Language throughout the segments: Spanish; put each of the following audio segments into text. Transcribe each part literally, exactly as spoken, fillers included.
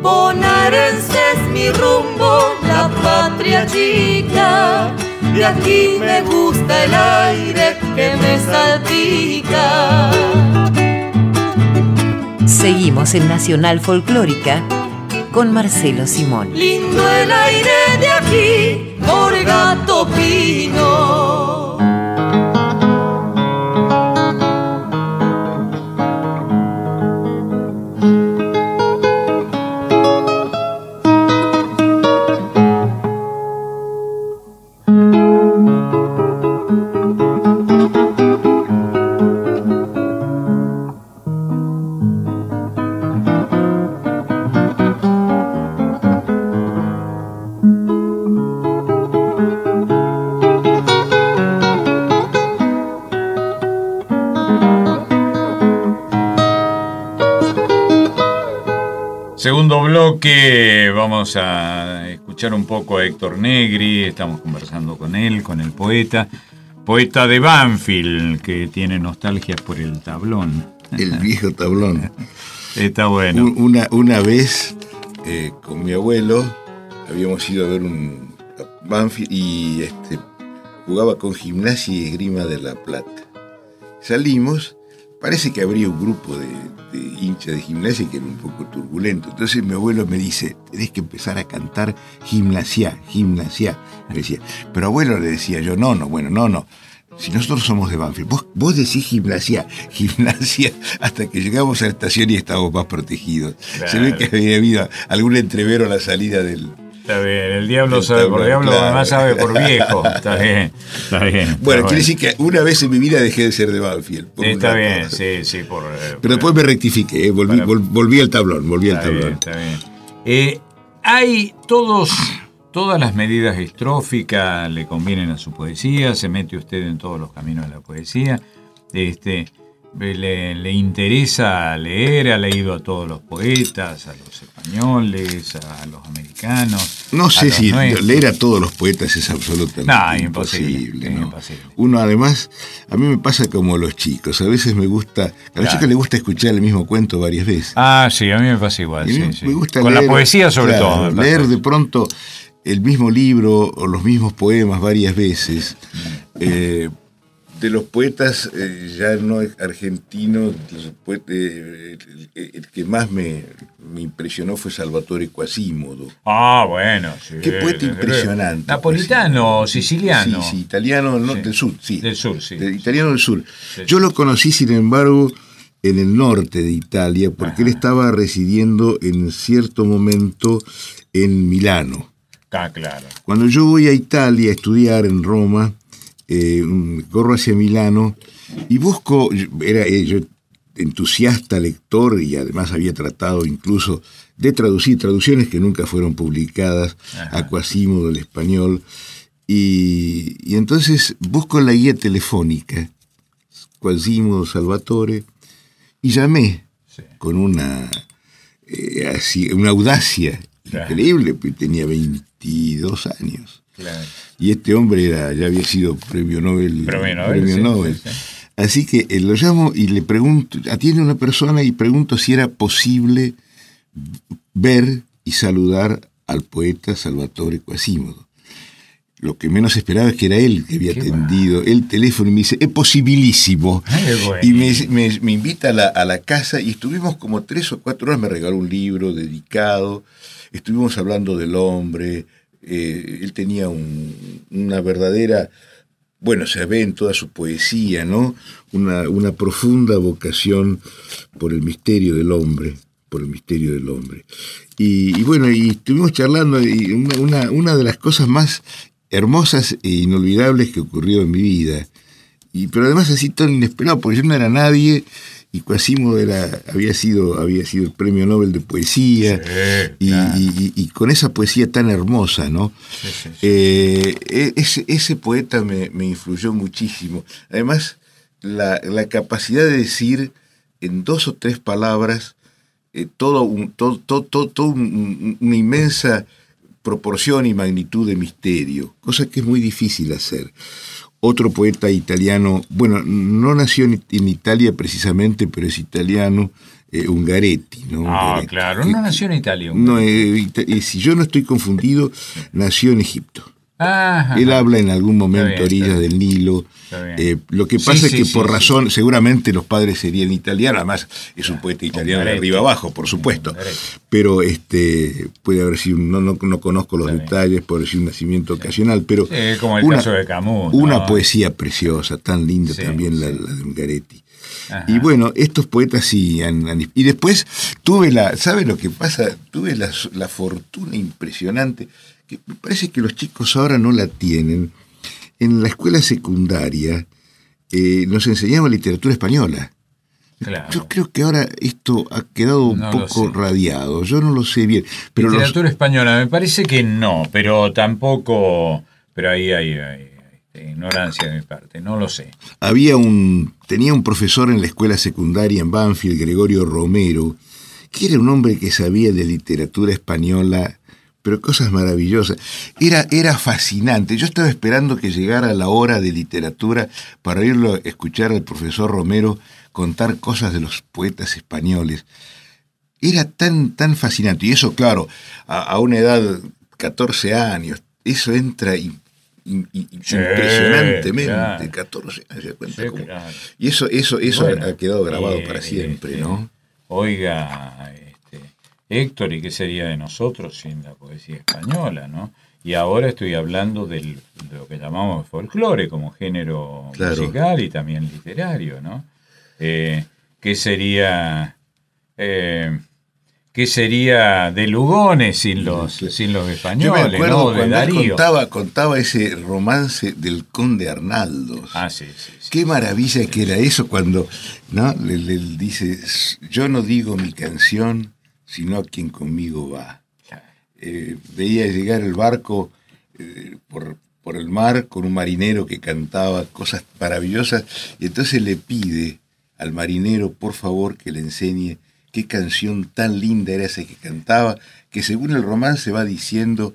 bonaerense es mi rumbo, la patria chica. De aquí me gusta el aire que me salpica. Seguimos en Nacional Folclórica con Marcelo Simón. Lindo el aire de aquí por Gato Pino. Segundo bloque, vamos a escuchar un poco a Héctor Negri, estamos conversando con él, con el poeta, poeta de Banfield, que tiene nostalgias por el tablón. El viejo tablón. Está bueno. Una, una vez, eh, con mi abuelo, habíamos ido a ver un a Banfield y este, jugaba con Gimnasia y Esgrima de La Plata. Salimos, parece que habría un grupo de, de hinchas de Gimnasia que era un poco turbulento. Entonces mi abuelo me dice, tenés que empezar a cantar Gimnasia, Gimnasia. Me decía, pero abuelo, le decía yo, no, no, bueno, no, no. Si nosotros somos de Banfield, vos, vos decís Gimnasia, Gimnasia, hasta que llegamos a la estación y estábamos más protegidos. Claro. Se ve que había habido algún entrevero a la salida del... Está bien, el diablo sabe tablón, por diablo, claro. Además sabe por viejo. Está bien, está bien. Está bueno, quiere decir que una vez en mi vida dejé de ser de Banfield. Está bien, cosa. sí, sí. Por, Pero por, después me rectifiqué, eh, volví, para, volví al tablón, volví al tablón. Bien, está bien. Eh, hay todos, todas las medidas estróficas le convienen a su poesía, se mete usted en todos los caminos de la poesía. Este... Le, le interesa leer, ha leído a todos los poetas, a los españoles, a los americanos. No sé si nuestros. Leer a todos los poetas es absolutamente no, imposible. imposible, ¿no? imposible. Uno además, a mí me pasa como a los chicos, a veces me gusta, a los claro. chicos les gusta escuchar el mismo cuento varias veces. Ah, sí, a mí me pasa igual. Sí, me, sí. me gusta Con leer, la poesía sobre claro, todo. Me leer pasa. de pronto el mismo libro o los mismos poemas varias veces. Eh, De los poetas, eh, ya no argentinos, poetas, eh, el, el que más me, me impresionó fue Salvatore Quasimodo. Ah, bueno. Sí, Qué poeta impresionante. Napolitano, Quasimodo. Siciliano. Sí, sí, italiano no, sí. del sur, sí. Del sur, sí. Del italiano del sur. Sí. Yo lo conocí, sin embargo, en el norte de Italia, porque Ajá. él estaba residiendo en cierto momento en Milano. Ah, claro. Cuando yo voy a Italia a estudiar en Roma, Eh, corro hacia Milano y busco, era eh, yo entusiasta lector y además había tratado incluso de traducir traducciones que nunca fueron publicadas Ajá. a Quasimodo del español y, y entonces busco la guía telefónica Quasimodo Salvatore y llamé sí. con una eh, así, una audacia claro. increíble, porque tenía veintidós años. Claro. Y este hombre era, ya había sido premio Nobel. Premio Nobel. Premio sí, Nobel. Sí, sí. Así que eh, lo llamo y le pregunto, atiende a una persona y pregunto si era posible ver y saludar al poeta Salvatore Quasimodo. Lo que menos esperaba es que era él que había Qué atendido bueno. el teléfono y me dice, es posibilísimo. Bueno. Y me, me, me invita a la, a la casa y estuvimos como tres o cuatro horas, me regaló un libro dedicado, estuvimos hablando del hombre. Eh, él tenía un, una verdadera, bueno, se ve en toda su poesía, ¿no? Una, una profunda vocación por el misterio del hombre, por el misterio del hombre. Y, y bueno, y estuvimos charlando, y una, una, una de las cosas más hermosas e inolvidables que ocurrió en mi vida, y, pero además así tan inesperado, porque yo no era nadie, y Quasimodo era, había sido, había sido el premio Nobel de poesía, sí, y, claro. y, y, y con esa poesía tan hermosa, ¿no? Sí, sí, sí. Eh, ese, ese poeta me, me influyó muchísimo. Además, la, la capacidad de decir en dos o tres palabras eh, todo un, todo, todo, todo, todo un, una inmensa proporción y magnitud de misterio, cosa que es muy difícil hacer. Otro poeta italiano, bueno, no nació en Italia precisamente, pero es italiano, eh, Ungaretti, ¿no? Ah, Ungaretti, claro, que, no nació en Italia. No, eh, eh, si yo no estoy confundido, nació en Egipto. Ajá. Él habla en algún momento Está bien, orillas está bien. del Nilo. Eh, lo que Sí, pasa sí, es que sí, por sí, razón, sí. seguramente los padres serían italianos, además es un poeta italiano de Ungaretti. arriba abajo, por supuesto. Ungaretti. Pero este puede haber sido, no, no, no conozco los Está bien. detalles, puede haber sido un nacimiento ocasional, pero Sí, como el una, caso de Camus, una ¿no? poesía preciosa, tan linda Sí, también la, sí. la de Ungaretti. Ajá. Y bueno, estos poetas sí han, han- y después tuve la, ¿sabe lo que pasa? Tuve la, la fortuna impresionante, que me parece que los chicos ahora no la tienen. En la escuela secundaria eh, nos enseñaban literatura española. Claro. Yo creo que ahora esto ha quedado un No lo poco sé. radiado, yo no lo sé bien. Pero los- Literatura española, me parece que no, pero tampoco, pero ahí hay, hay- hay ignorancia de mi parte, no lo sé. había un, tenía un profesor en la escuela secundaria en Banfield, Gregorio Romero, que era un hombre que sabía de literatura española, pero cosas maravillosas. Era, era fascinante. Yo estaba esperando que llegara la hora de literatura para irlo a escuchar al profesor Romero contar cosas de los poetas españoles. Era tan, tan fascinante. Y eso, claro, a, a una edad, catorce años, eso entra in- in- in- Sí, impresionantemente. claro. catorce años, ¿se da cuenta Sí, cómo? claro. Y eso, eso, eso Bueno, ha quedado grabado eh, para siempre, este, ¿no? Oiga, este, Héctor, ¿y qué sería de nosotros sin la poesía española, no? Y ahora estoy hablando del, de lo que llamamos folclore como género Claro. musical y también literario, ¿no? Eh, ¿Qué sería... eh, ¿Qué sería de Lugones sin los, sin los Yo españoles, me acuerdo ¿no? De cuando él Darío. contaba, contaba ese romance del conde Arnaldos. Ah, sí, sí, sí. Qué maravilla que era eso cuando, ¿no? Le, le dice, yo no digo mi canción, sino a quien conmigo va. Eh, veía llegar el barco eh, por, por el mar con un marinero que cantaba cosas maravillosas y entonces le pide al marinero, por favor, que le enseñe qué canción tan linda era esa que cantaba, que según el romance va diciendo,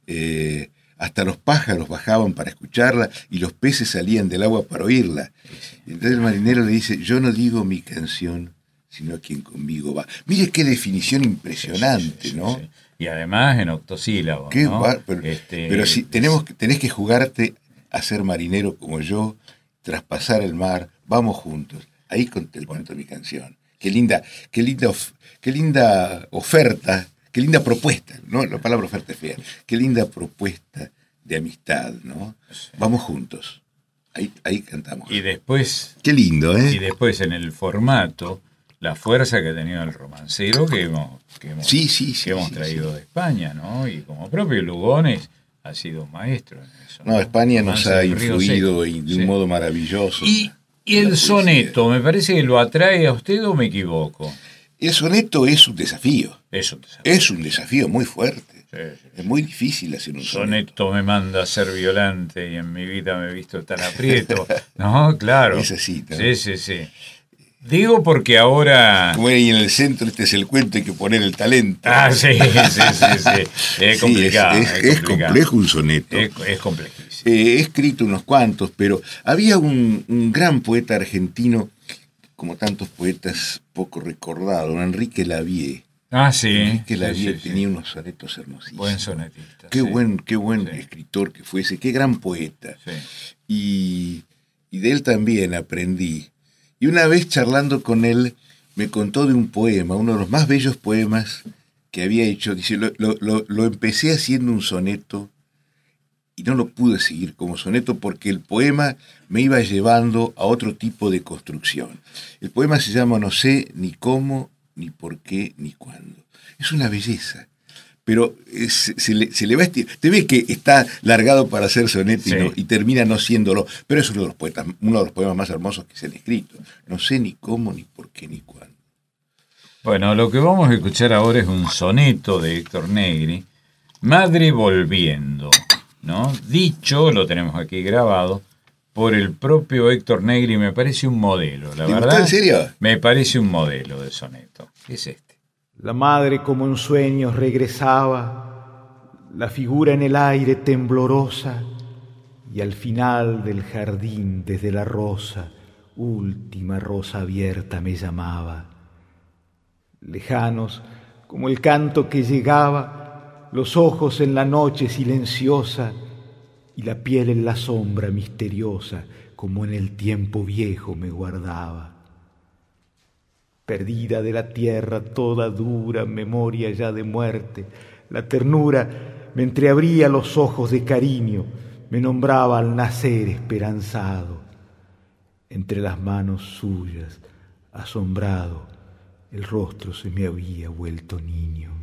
eh, hasta los pájaros bajaban para escucharla y los peces salían del agua para oírla. Y entonces el marinero le dice, yo no digo mi canción, sino a quien conmigo va. Mire qué definición impresionante, Sí, sí, sí, ¿no? sí. Y además en octosílabos, Qué ¿no? bar- pero, Este, pero si tenemos que, tenés que jugarte a ser marinero como yo, traspasar el mar, vamos juntos. Ahí conté el cuento de mi canción. Qué linda, qué linda, of- qué linda oferta, qué linda propuesta, ¿no? La palabra oferta es fea. Qué linda propuesta de amistad, ¿no? Vamos juntos. Ahí, ahí cantamos. Y después, Qué lindo, ¿eh? y después en el formato, la fuerza que ha tenido el romancero que hemos, que hemos, Sí, sí, sí, que hemos sí, traído sí. de España, ¿no? Y como propio Lugones ha sido maestro en eso. No, España nos Romance ha del Río influido Seco. y de Sí. un modo maravilloso. Y, y La el poesía. soneto, me parece que lo atrae a usted o me equivoco. El soneto es un desafío. Es un desafío. Es un desafío muy fuerte. Sí, sí. Es muy difícil hacer un soneto. Soneto me manda a ser violante y en mi vida me he visto tan aprieto. No, claro. Es así, ¿no? Sí, sí, sí. Digo porque ahora... Como ahí en el centro, este es el cuento, hay que poner el talento. Ah, sí, sí, sí, sí. Es Sí, complicado. es, es- es complejo un soneto. Es, es complejísimo. Eh, he escrito unos cuantos, pero había un, un gran poeta argentino, como tantos poetas poco recordados, Enrique Lavie. Ah, sí. Enrique Sí, Lavie sí, sí. tenía unos sonetos hermosísimos. Buen sonetista. Qué sí. buen, qué buen Sí. escritor que fuese, qué gran poeta. Sí. Y, y de él también aprendí. Y una vez charlando con él, me contó de un poema, uno de los más bellos poemas que había hecho. Dice, lo, lo, lo, lo empecé haciendo un soneto y no lo pude seguir como soneto porque el poema me iba llevando a otro tipo de construcción. El poema se llama No sé ni cómo, ni por qué, ni cuándo. Es una belleza. Pero eh, se, se le, se le va a estirar. Te ves que está largado para hacer soneto Sí. y, no- y termina no siéndolo. Pero es uno de los poetas, uno de los poemas más hermosos que se han escrito. No sé ni cómo, ni por qué, ni cuándo. Bueno, lo que vamos a escuchar ahora es un soneto de Héctor Negri, Madre volviendo, ¿no? Dicho, lo tenemos aquí grabado, por el propio Héctor Negri, me parece un modelo, la ¿Te gustó, verdad. en serio? Me parece un modelo de soneto. ¿Qué es este? La madre como en sueños regresaba, la figura en el aire temblorosa, y al final del jardín desde la rosa, última rosa abierta me llamaba. lejanos como el canto que llegaba, los ojos en la noche silenciosa y la piel en la sombra misteriosa, como en el tiempo viejo me guardaba. Perdida de la tierra toda dura memoria ya de muerte, la ternura me entreabría los ojos de cariño, me nombraba al nacer esperanzado. Entre las manos suyas, asombrado, el rostro se me había vuelto niño.